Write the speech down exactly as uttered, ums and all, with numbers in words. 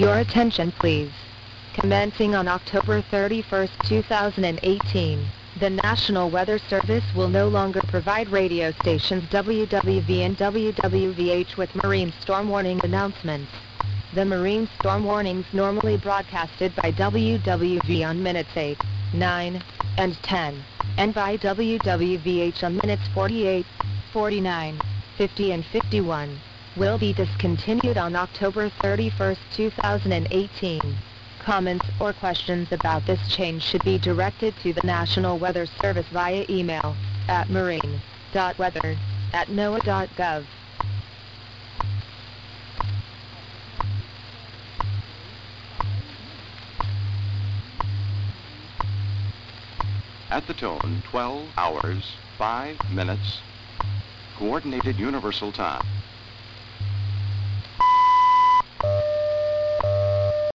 Your attention please. Commencing on October thirty-first, two thousand eighteen, the National Weather Service will no longer provide radio stations W W V and W W V H with marine storm warning announcements. The marine storm warnings normally broadcasted by W W V on minutes eight, nine, and ten, and by W W V H on minutes forty-eight, forty-nine, fifty and fifty-one, will be discontinued on October thirty-first, two thousand eighteen. Comments or questions about this change should be directed to the National Weather Service via email at marine dot weather at noaa dot gov. At the tone, twelve hours, five minutes, Coordinated Universal Time.